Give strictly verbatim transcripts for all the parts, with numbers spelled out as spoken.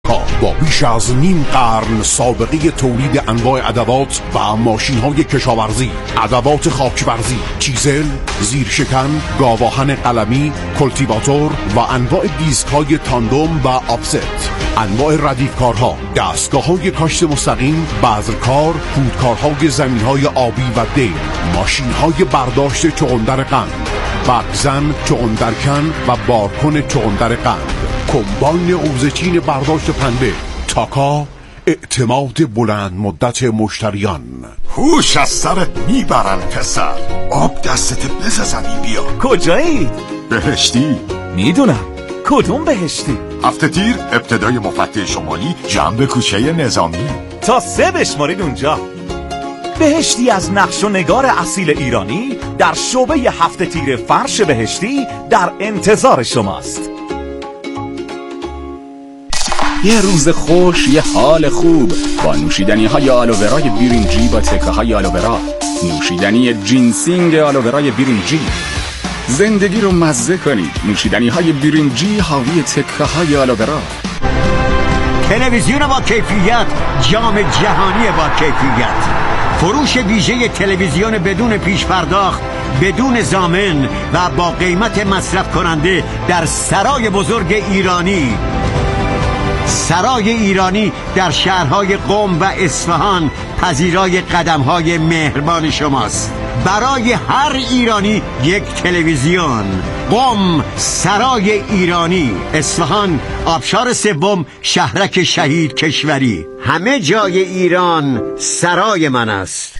تاکا با بیش از نیم قرن سابقه تولید انواع ادوات و ماشین‌های کشاورزی، ادوات خاکبرزی، چیزل، زیرشکن، گاواهن قلمی، کلتیواتور و انواع دیسک‌های تاندوم و آفست، انواع ردیفکارها، دستگاه‌های کاشت مستقیم، بذرکار، پودکارهای زمین‌های آبی و دیل، ماشین‌های برداشت چغندر قند، برگزن، چغندرکن و بارکن چغندر قند، کمباین قوزچین برداشت پنبه. تاکا، اعتماد بلند مدت مشتریان. هوش از سرت میبرن پسر، آب دستت بزنی بیا. کجایید؟ بهشتی. میدونم. کدوم بهشتی؟ هفته تیر ابتدای مفتح شمالی جنب کوچه نظامی. تا سه بشمارید اونجا. بهشتی از نقش و نگار اصیل ایرانی در شعبه هفته تیر فرش بهشتی در انتظار شماست. یه روز خوش، یه حال خوب با نوشیدنی های آلوورای بیرینجی با تکه های آلوورا، نوشیدنی جینسینگ آلوورای بیرینجی. زندگی رو مزه کنید. نوشیدنی های بیرینجی حاوی تکه های آلوورا. تلویزیون با کیفیت، جام جهانی با کیفیت، فروش ویژه تلویزیون بدون پیش پرداخت، بدون ضامن و با قیمت مصرف کننده در سرای بزرگ ایرانی. سرای ایرانی در شهرهای قم و اصفهان پذیرای قدمهای مهربان شماست. برای هر ایرانی یک تلویزیون. قم، سرای ایرانی. اصفهان، آبشار سوم، شهرک شهید کشوری. همه جای ایران سرای من است.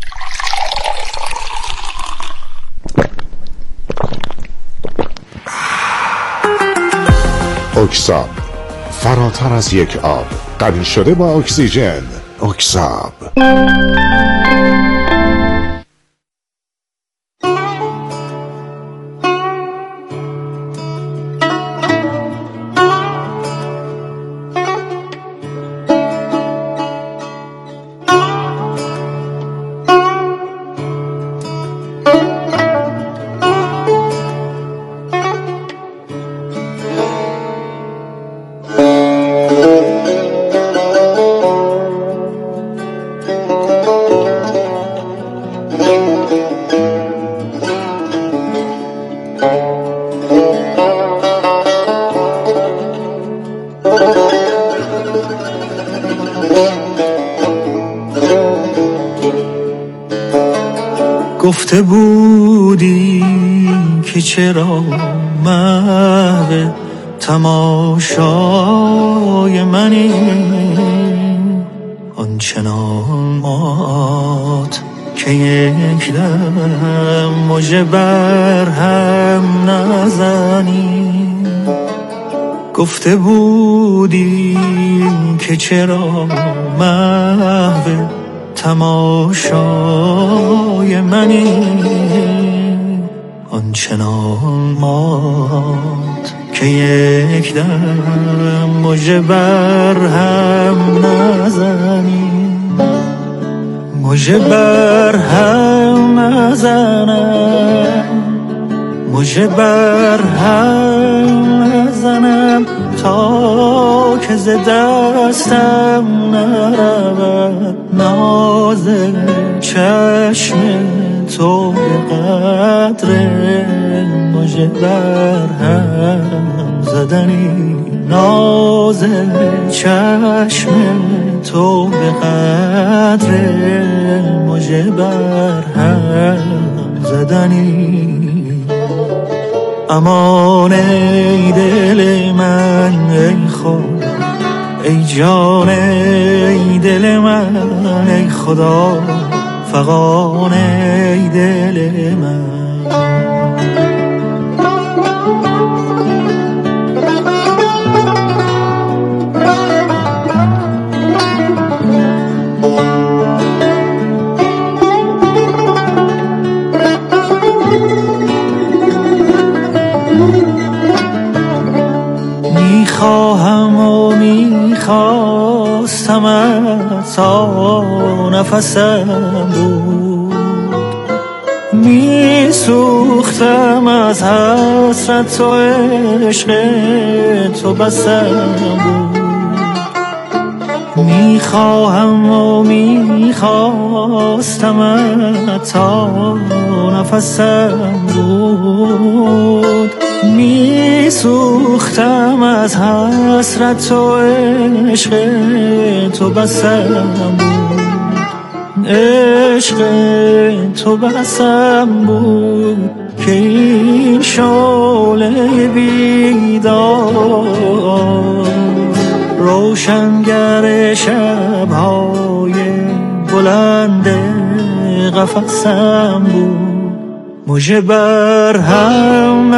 اکساب، فراتر از یک آب، غنی شده با اکسیژن. اکساب. گفته بودی که چرا محو تماشای منی، آنچنان مات که یک دم مژه بر هم نزنی. گفته بودی که چرا محو تماشای منی، آنچنان مات که یک دم مژه بر هم نزنی. مژه بر هم نزنم، مژه بر هم نزنم، تا که ز دستم نرود ناز چشم تو به قدر مژه بر هم زدنی. ناز چشم تو به قدر مژه بر هم زدنی. امان ای دل من ای خدا، ای جان ای دل من ای خدا، فغان ای دل من. میخواهم و میخواستمت تا نفسم بود، میسوختم از حسرت و عشق تو بسم بود. میخواهم و میخواستم تا نفسم بود، میسوختم از حسرت و عشق تو بسم بود، عشق تو بسم بود که این شعله بیدار روشنگر شب‌های بلند قفسم بود. مژه بر هم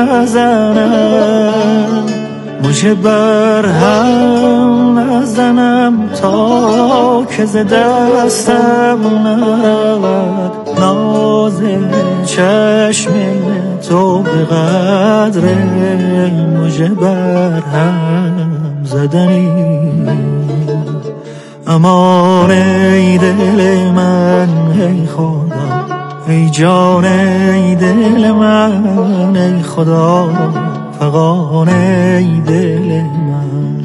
نزنم، مژه بر هم نزنم تا که ز دستم نرود ناز چشم تو به قدر مژه بر هم زدنی. امان ای دل من ای خدا، ای جان ای دل من ای خدا، فغان ای دل من.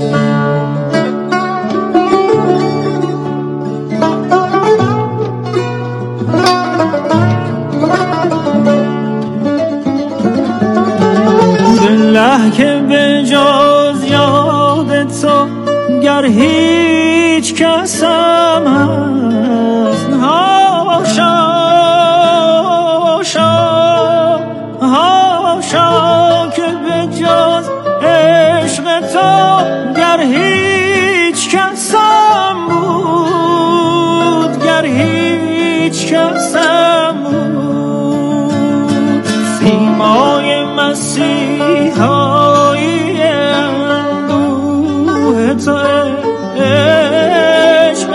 بالله که به جز یاد تو گر هیچ کسم هست، هاشا هاشا هاشا که به جز عشق تو گر هیچ کسم بود، گر هیچ کسم بود. سیمای مسیحایی اندوه تو عشق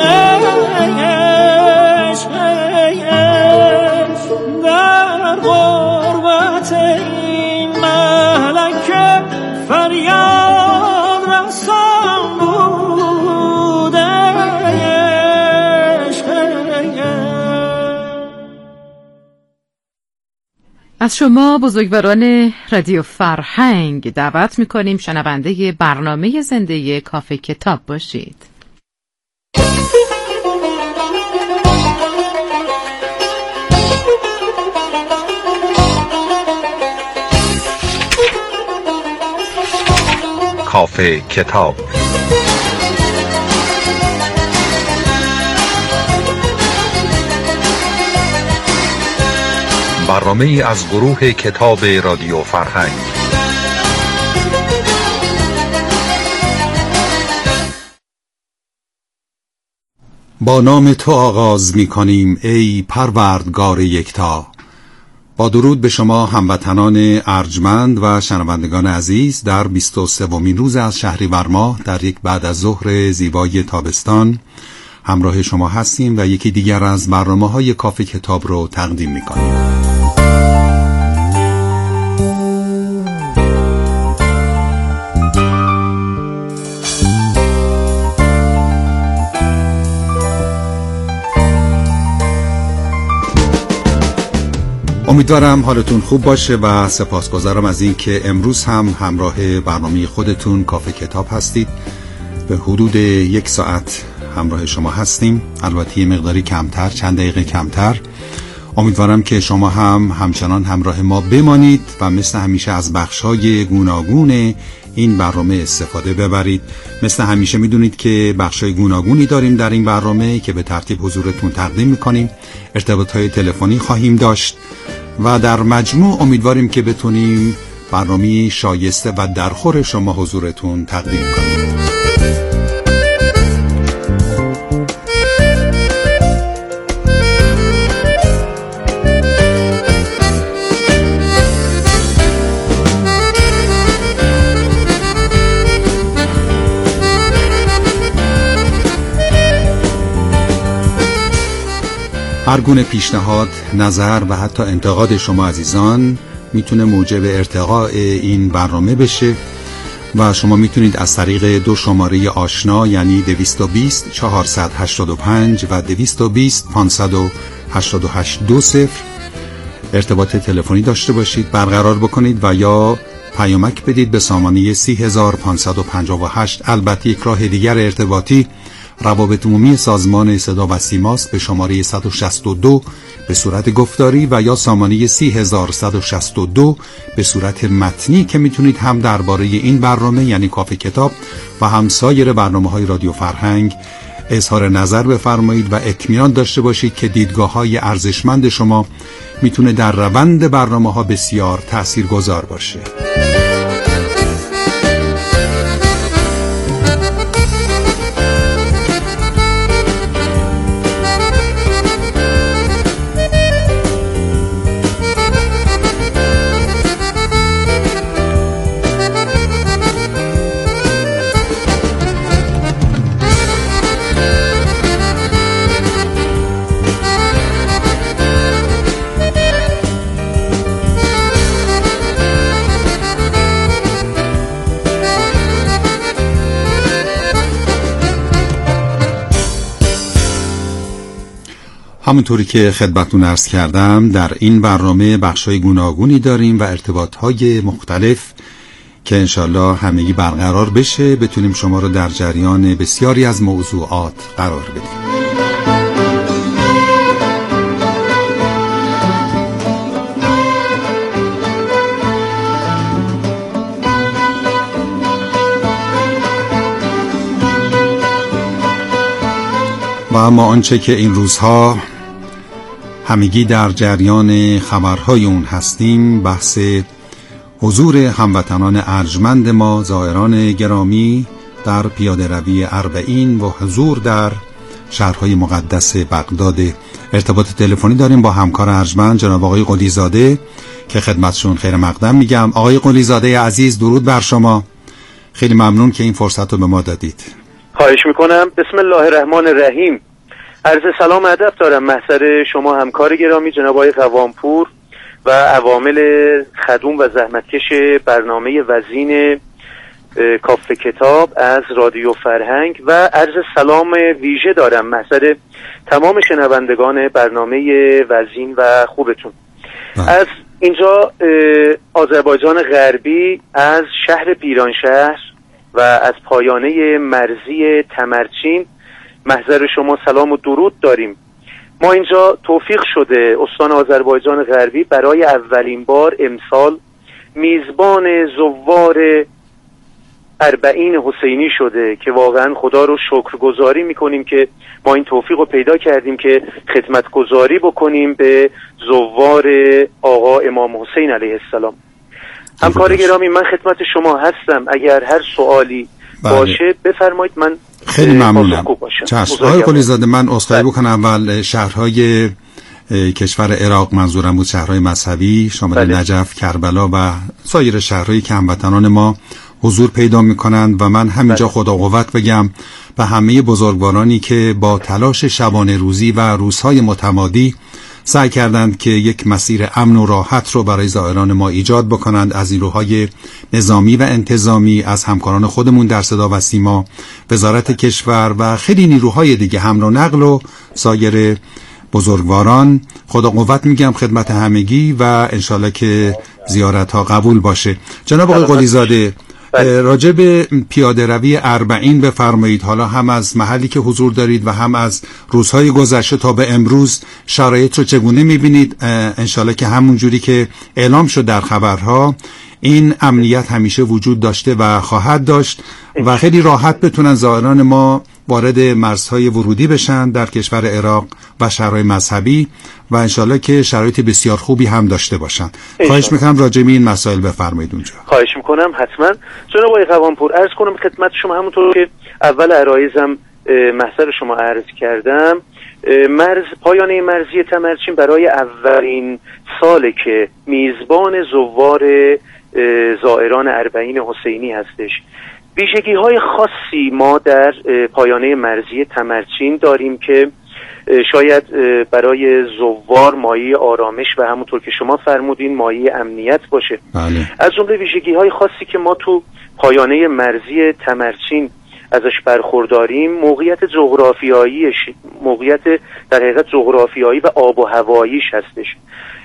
عشق عشق در غربت این ملکه فریاد رسان بود عشق عشق. از شما بزرگواران رادیو فرهنگ دعوت می‌کنیم شنونده برنامه زنده کافه کتاب باشید. کافه کتاب، برنامه ای از گروه کتاب رادیو فرهنگ. با نام تو آغاز می کنیم ای پروردگار یکتا. با درود به شما هموطنان ارجمند و شنوندگان عزیز، در بیست و سومین روز از شهریور ماه در یک بعد از ظهر زیبای تابستان همراه شما هستیم و یکی دیگر از برنامه‌های کافه کتاب رو تقدیم می کنیم. امیدوارم حالتون خوب باشه و سپاسگزارم از این که امروز هم همراه برنامه خودتون کافه کتاب هستید. به حدود یک ساعت همراه شما هستیم، البته یه مقداری کمتر، چند دقیقه کمتر. امیدوارم که شما هم همچنان همراه ما بمانید و مثل همیشه از بخش‌های گوناگون این برنامه استفاده ببرید. مثل همیشه میدونید که بخش‌های گوناگونی داریم در این برنامه که به ترتیب حضورتون تقدیم میکنیم. ارتباط‌های تلفنی خواهیم داشت و در مجموع امیدواریم که بتونیم برنامه شایسته و درخور شما حضورتون تقدیم کنیم. هر گونه پیشنهاد، نظر و حتی انتقاد شما عزیزان میتونه موجب ارتقاء این برنامه بشه و شما میتونید از طریق دو شماره آشنا، یعنی دویست و بیست چهارصد و هشتاد و پنج و دویست و بیست پانصد و هشتاد و هشت دو صفر ارتباط تلفنی داشته باشید، برقرار بکنید و یا پیامک بدید به سامانه سی هزار و پانصد و پنجاه و هشت. البته یک راه دیگر ارتباطی روابط عمومی سازمان صدا و سیماست به شماره صد و شصت و دو به صورت گفتاری و یا سامانه سی هزار و صد و شصت و دو به صورت متنی که میتونید هم درباره این برنامه یعنی کافه کتاب و هم سایر برنامه‌های رادیو فرهنگ اظهار نظر بفرمایید و اطمینان داشته باشید که دیدگاه‌های ارزشمند شما میتونه در روند برنامه‌ها بسیار تاثیرگذار باشه. همونطوری که خدمتتون عرض کردم در این برنامه بخشای گوناگونی داریم و ارتباطهای مختلف که انشالله همگی برقرار بشه بتونیم شما رو در جریان بسیاری از موضوعات قرار بدیم. و اما آنچه که این روزها همگی در جریان خبرهای اون هستیم بحث حضور هموطنان ارجمند ما زائران گرامی در پیاده روی اربعین و حضور در شهرهای مقدس بغداد. ارتباط تلفنی داریم با همکار ارجمند جناب آقای قلی زاده که خدمتشون خیر مقدم میگم. آقای قلی زاده عزیز درود بر شما، خیلی ممنون که این فرصت رو به ما دادید. خواهش میکنم. بسم الله الرحمن الرحیم. عرض سلام ادب دارم محضر شما همکار گرامی جناب آقای قوامپور و عوامل خدوم و زحمتکش برنامه وزین کافه کتاب از رادیو فرهنگ و عرض سلام ویژه دارم محضر تمام شنوندگان برنامه وزین و خوبتون. از اینجا آذربایجان غربی از شهر پیرانشهر و از پایانه مرزی تمرچین محضر شما سلام و درود داریم. ما اینجا توفیق شده استان آذربایجان غربی برای اولین بار امسال میزبان زوار اربعین حسینی شده که واقعا خدا رو شکرگزاری میکنیم که ما این توفیق رو پیدا کردیم که خدمتگزاری بکنیم به زوار آقا امام حسین علیه السلام. همکار گرامی من خدمت شما هستم، اگر هر سوالی بله. باشه بفرمایید. من خیلی ممنونم. چشم. آقای قلی زاده من عذرخواهی بکنم، اول شهرهای کشور عراق منظورم بود، شهرهای مذهبی شامل بله. نجف، کربلا و سایر شهرهایی که هموطنان ما حضور پیدا میکنند و من همینجا بله. خدا قوت بگم به همه بزرگوارانی که با تلاش شبانه روزی و روزهای متمادی سعی کردند که یک مسیر امن و راحت رو برای زائران ما ایجاد بکنند، از نیروهای نظامی و انتظامی، از همکاران خودمون در صدا و سیما، وزارت کشور و خیلی نیروهای دیگه، حمل و نقل و سایر بزرگواران. خدا قوت میگم خدمت همگی و انشالله که زیارت ها قبول باشه. جناب آقای قلی زاده راجع به پیاده روی اربعین بفرمایید، حالا هم از محلی که حضور دارید و هم از روزهای گذشته تا به امروز شرایط رو چگونه میبینید؟ انشالله که همون جوری که اعلام شد در خبرها این امنیت همیشه وجود داشته و خواهد داشت و خیلی راحت بتونن زائران ما وارد مرزهای ورودی بشن در کشور عراق و شهرهای مذهبی و انشالله که شرایط بسیار خوبی هم داشته باشن. خواهش میکنم راجع به این مسائل بفرمایید اونجا. خواهش میکنم حتما. جناب آقای قوامپور عرض کنم خدمت شما همونطور که اول عرایزم محضر شما عرض کردم، مرز پایانه مرزی تمرچین برای اولین ساله که میزبان زوار زائران اربعین حسینی هستش. ویژگی های خاصی ما در پایانه مرزی تمرچین داریم که شاید برای زوار مایه آرامش و همونطور که شما فرمودین مایه امنیت باشه. بله. از جمله ویژگی های خاصی که ما تو پایانه مرزی تمرچین ازش برخورداریم موقعیت جغرافیاییش، موقعیت در حقیقت جغرافیایی و آب و هواییش هستش.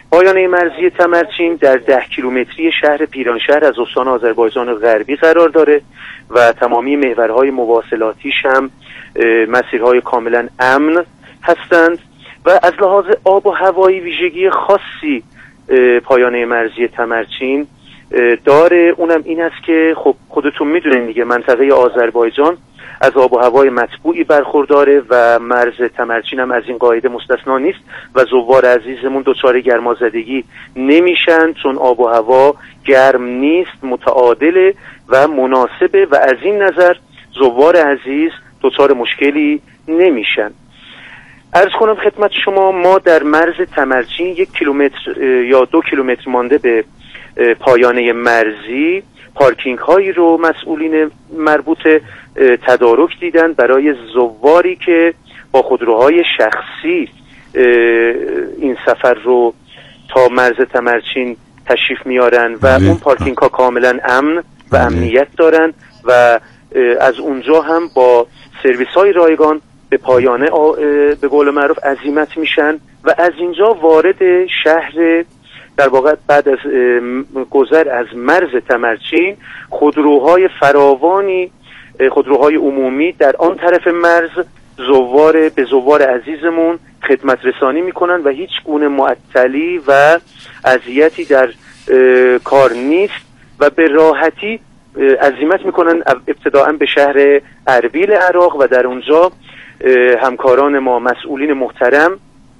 پایانه مرزی تمرچین در ده کیلومتری شهر پیرانشهر از استان آذربایجان غربی قرار داره و تمامی محورهای مواصلاتیش هم مسیرهای کاملا امن هستند و از لحاظ آب و هوایی ویژگی خاصی پایانه مرزی تمرچین داره. اونم این است که خب خودتون میدونین دیگه منطقه آذربایجان از آب و هوای مطبوعی برخورداره و مرز تمرچین هم از این قاعده مستثنا نیست و زوار عزیزمون دچار گرمازدگی نمیشن چون آب و هوا گرم نیست، متعادله و مناسبه و از این نظر زوار عزیز دچار مشکلی نمیشن. عرض کنم خدمت شما ما در مرز تمرچین یک کیلومتر یا دو کیلومتر مانده به پایانه مرزی پارکینگ هایی رو مسئولین مربوط تدارک دیدن برای زواری که با خودروهای شخصی این سفر رو تا مرز تمرچین تشریف میارن و اون پارکینگ ها کاملا امن و امنیت دارن و از اونجا هم با سرویس های رایگان به پایانه به قول معروف عزیمت میشن و از اینجا وارد شهر در واقع بعد از گذر از مرز تمرچین خودروهای فراوانی خودروهای عمومی در آن طرف مرز زوار به زوار عزیزمون خدمت رسانی میکنن و هیچ گونه معطلی و اذیتی در کار نیست و به راحتی عزیمت میکنن ابتداءً به شهر اربیل عراق و در اونجا همکاران ما مسئولین محترم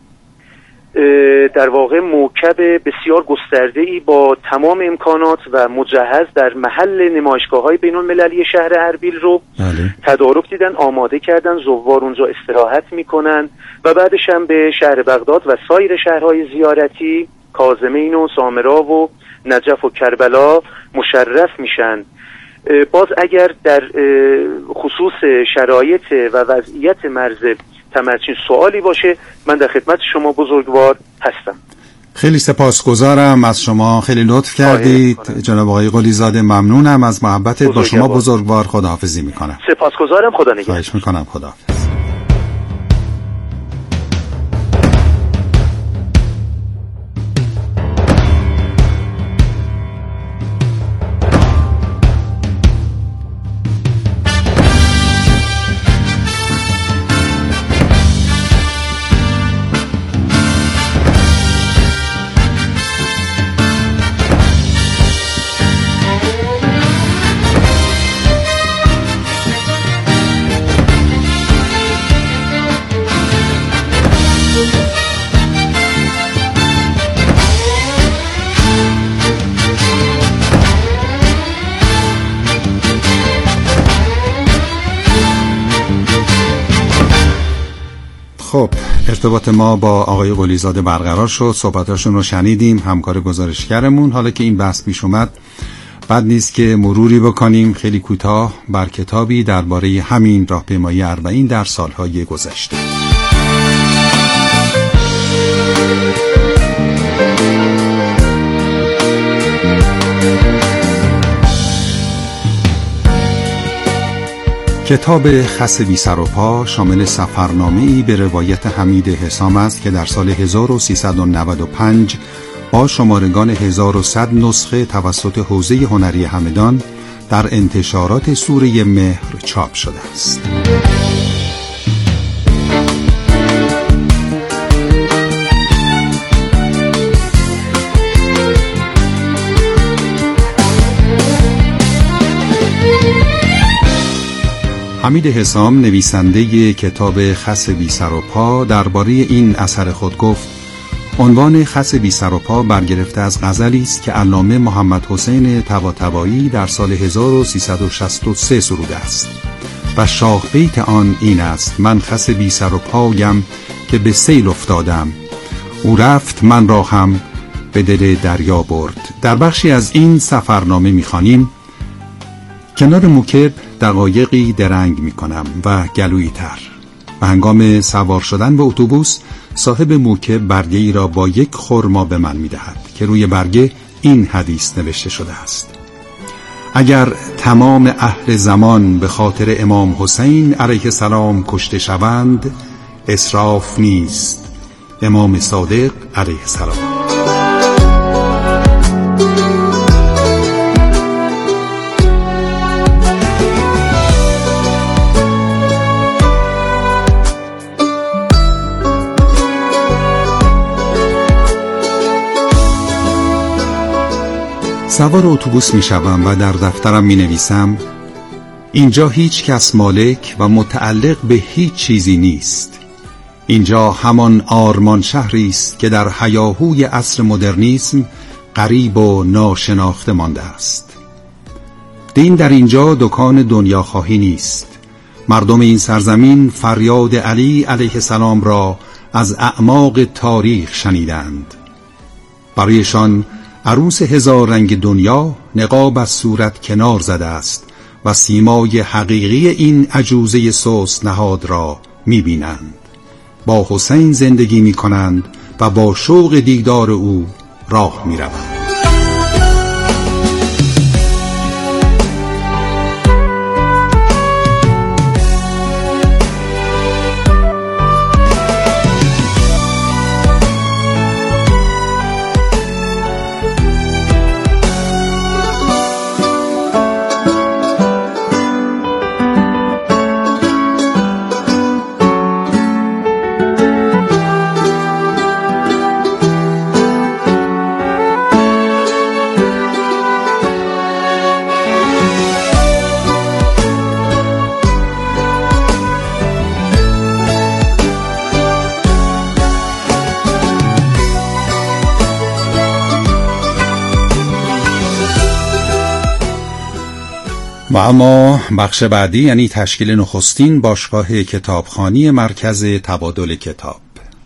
در واقع موکب بسیار گسترده‌ای با تمام امکانات و مجهز در محل نمایشگاه‌های بین‌المللی شهر اربیل رو بله. تدارک دیدن، آماده کردن، زوار اونجا استراحت میکنن و بعدش هم به شهر بغداد و سایر شهرهای زیارتی کاظمین و سامرا و نجف و کربلا مشرف میشن. باز اگر در خصوص شرایط و وضعیت مرز تمرچین سوالی باشه من در خدمت شما بزرگوار هستم. خیلی سپاسگزارم از شما، خیلی لطف کردید جناب آقای قلی زاده. ممنونم از محبتت با شما بزرگوار. خداحافظی میکنم. سپاسگزارم. خدا نگهدار. خواهش میکنم. خداحافظ. خب ارتباط ما با آقای قلی زاده برقرار شد، صحبتاشون رو شنیدیم، همکار گزارشگرمون. حالا که این بحث پیش اومد بد نیست که مروری بکنیم خیلی کوتاه بر کتابی درباره همین راهپیمایی اربعین در سالهای گذشته. کتاب خس بی سر و پا شامل سفرنامه‌ای به روایت حمید حسام است که در سال هزار و سیصد و نود و پنج با شمارگان هزار و صد نسخه توسط حوزه هنری همدان در انتشارات سوره مهر چاپ شده است. حمید حسام نویسنده کتاب خس بی سر و پا درباره این اثر خود گفت: عنوان خس بی سر و پا برگرفته از غزلی است که علامه محمد حسین طباطبایی در سال هزار و سیصد و شصت و سه سروده است و شاه بیت آن این است: من خس بی سر و پایم که به سیل افتادم، او رفت من را هم به دل دریا برد. در بخشی از این سفرنامه می‌خوانیم: کنار موکب دقایقی درنگ می کنم و گلویی تر. و هنگام سوار شدن به اتوبوس صاحب موکب برگه ای را با یک خرما به من می دهد که روی برگه این حدیث نوشته شده است: اگر تمام اهل زمان به خاطر امام حسین علیه السلام کشته شوند، اسراف نیست. امام صادق علیه السلام. سوار اتوبوس می شوم و در دفترم می نویسم اینجا هیچ کس مالک و متعلق به هیچ چیزی نیست. اینجا همان آرمان شهری است که در هیاهوی عصر مدرنیسم غریب و ناشناخته مانده است. دین در اینجا دکان دنیا خواهی نیست. مردم این سرزمین فریاد علی علیه السلام را از اعماق تاریخ شنیدند. برایشان عروس هزار رنگ دنیا نقاب از صورت کنار زده است و سیمای حقیقی این عجوزه سوس نهاد را می بینند. با حسین زندگی می کنند و با شوق دیدار او راه می روند. و اما بخش بعدی یعنی تشکیل نخستین باشگاه کتابخوانی مرکز تبادل کتاب.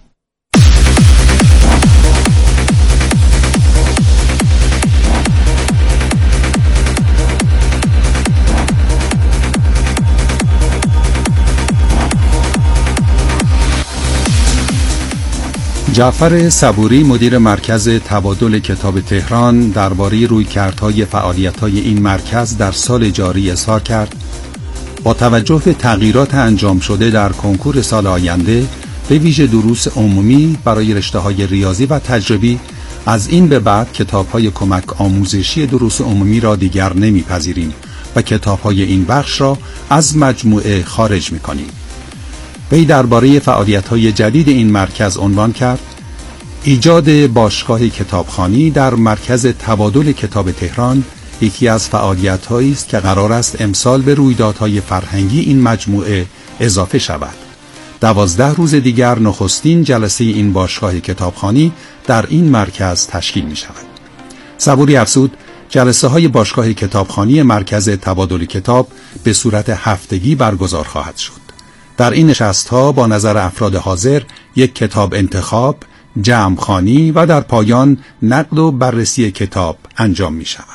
جعفر صبوری مدیر مرکز تبادل کتاب تهران درباره رویکردهای فعالیت‌های این مرکز در سال جاری اظهار کرد با توجه به تغییرات انجام شده در کنکور سال آینده به ویژه دروس عمومی برای رشته‌های ریاضی و تجربی از این به بعد کتاب‌های کمک آموزشی دروس عمومی را دیگر نمی‌پذیریم و کتاب‌های این بخش را از مجموعه خارج می‌کنیم. وی درباره فعالیت‌های جدید این مرکز عنوان کرد ایجاد باشگاه کتابخوانی در مرکز تبادل کتاب تهران یکی از فعالیت‌هایی است که قرار است امسال به رویدادهای فرهنگی این مجموعه اضافه شود. دوازده روز دیگر نخستین جلسه این باشگاه کتابخوانی در این مرکز تشکیل می‌شود. صبوری افزود جلسه های باشگاه کتابخوانی مرکز تبادل کتاب به صورت هفتگی برگزار خواهد شد. در این نشست‌ها با نظر افراد حاضر یک کتاب انتخاب، جمع‌خوانی و در پایان نقد و بررسی کتاب انجام می شود.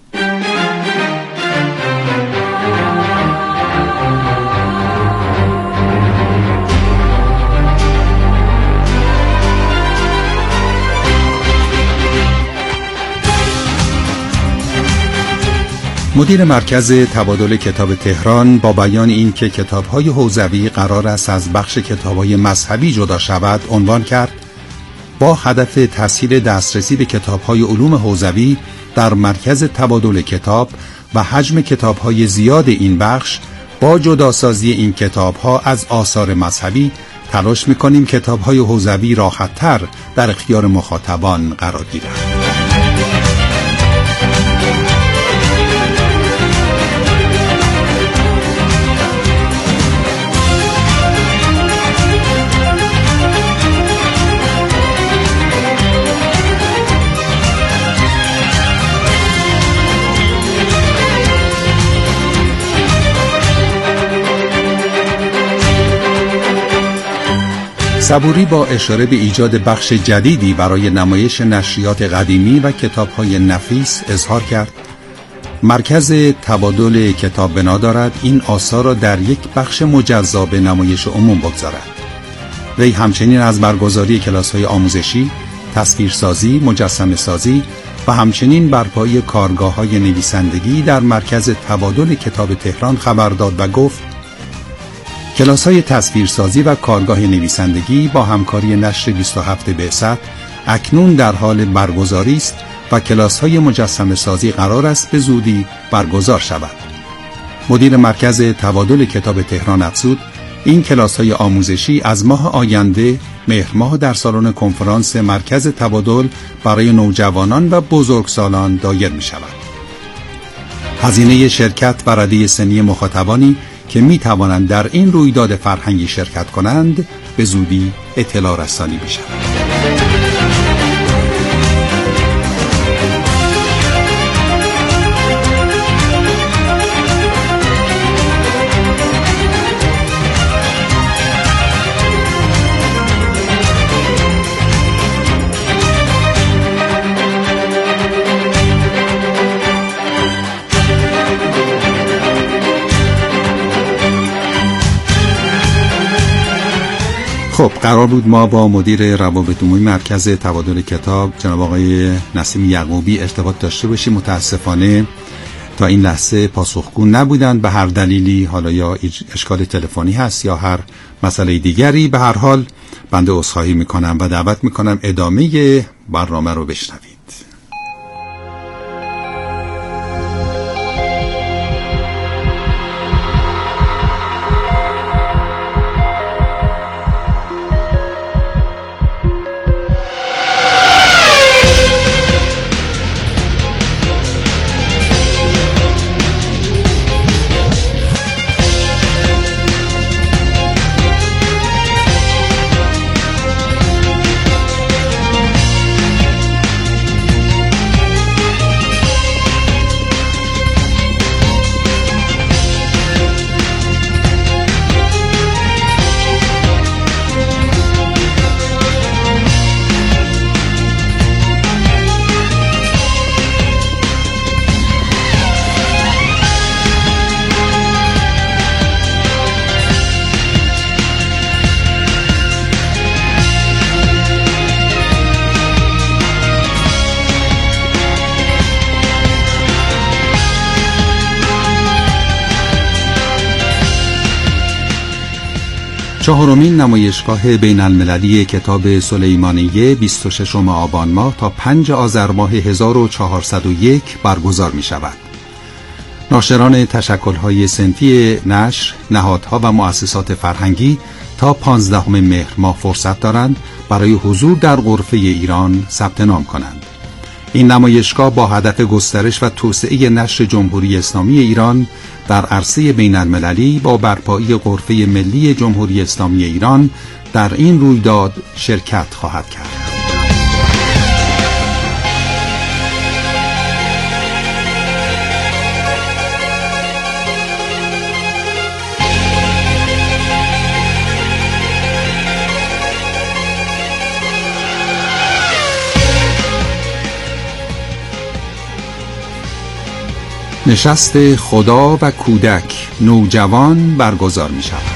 مدیر مرکز تبادل کتاب تهران با بیان این که کتاب‌های حوزوی قرار است از بخش کتاب‌های مذهبی جدا شود عنوان کرد با هدف تسهیل دسترسی به کتاب‌های علوم حوزوی در مرکز تبادل کتاب و حجم کتاب‌های زیاد این بخش با جداسازی این کتاب‌ها از آثار مذهبی تلاش می‌کنیم کتاب‌های حوزوی راحت‌تر در اختیار مخاطبان قرار گیرند. صبوری با اشاره به ایجاد بخش جدیدی برای نمایش نشریات قدیمی و کتاب‌های نفیس اظهار کرد مرکز تبادل کتاب بنا دارد این آثار را در یک بخش مجزا به نمایش عموم بگذارد. وی همچنین از برگزاری کلاس‌های آموزشی، تصویرسازی، مجسمه سازی و همچنین برپایی کارگاه‌های نویسندگی در مرکز تبادل کتاب تهران خبر داد و گفت کلاس‌های تصویرسازی و کارگاه نویسندگی با همکاری نشر بیست و هفت بعثت اکنون در حال برگزاری است و کلاس‌های مجسمه سازی قرار است به زودی برگزار شود. مدیر مرکز تبادل کتاب تهران افزود این کلاس‌های آموزشی از ماه آینده مهر ماه در سالن کنفرانس مرکز تبادل برای نوجوانان و بزرگسالان دایر می‌شود. هزینه شرکت و رده سنی مخاطبانی که می‌توانند در این رویداد فرهنگی شرکت کنند به زودی اطلاع رسانی می‌شود. خب قرار بود ما با مدیر روابط عمومی مرکز تبادل کتاب جناب آقای نسیم یعقوبی ارتباط داشته باشیم. متاسفانه تا این لحظه پاسخگو نبودند به هر دلیلی، حالا یا اشکال تلفنی هست یا هر مسئله دیگری. به هر حال بنده عذرخواهی میکنم و دعوت میکنم ادامه برنامه رو بشنوید. چهارمین نمایشگاه بین المللی کتاب سلیمانیه بیست و ششم آبان ماه تا پنج آذر ماه هزار و چهارصد و یک برگزار می شود. ناشران تشکل‌های صنفی نشر، نهادها و مؤسسات فرهنگی تا پانزدهم مهر ماه فرصت دارند برای حضور در غرفه ایران ثبت نام کنند. این نمایشگاه با هدف گسترش و توسعه نشر جمهوری اسلامی ایران در عرصه بین المللی با برپایی غرفه ملی جمهوری اسلامی ایران در این رویداد شرکت خواهد کرد. نشست خدا و کودک نوجوان برگزار می شود.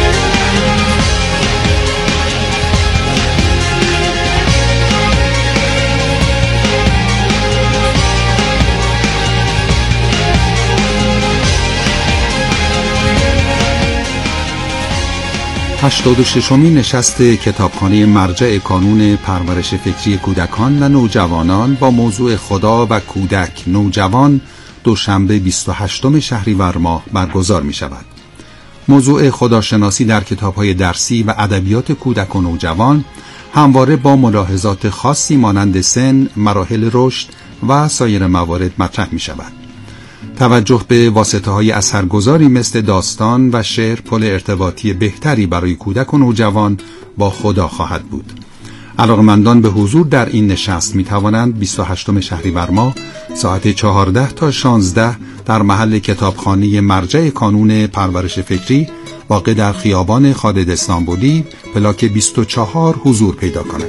هشتاد و ششمین نشست کتابخانه مرجع کانون پرورش فکری کودکان و نوجوانان با موضوع خدا و کودک نوجوان دوشنبه بیست و هشتم شهریور ماه برگزار می شود. موضوع خداشناسی در کتاب‌های درسی و ادبیات کودک و نوجوان همواره با ملاحظات خاصی مانند سن، مراحل رشد و سایر موارد مطرح می شود. توجه به واسطه‌های اثرگذاری مثل داستان و شعر پل ارتباطی بهتری برای کودک و نوجوان با خدا خواهد بود. علاقمندان به حضور در این نشست می توانند بیست و هشتم شهریور ماه ساعت چهارده تا شانزده در محل کتابخانه مرجع کانون پرورش فکری واقع در خیابان خالد استانبولی پلاک بیست و چهار حضور پیدا کنند.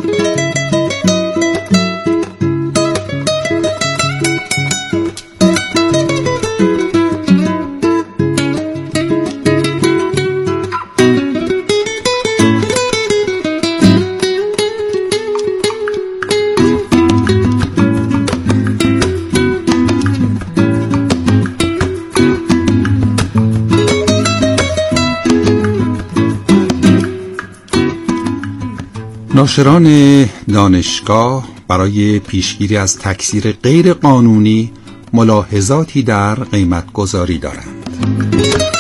ناشران دانشگاه برای پیشگیری از تکثیر غیر قانونی ملاحظاتی در قیمت گذاری دارند.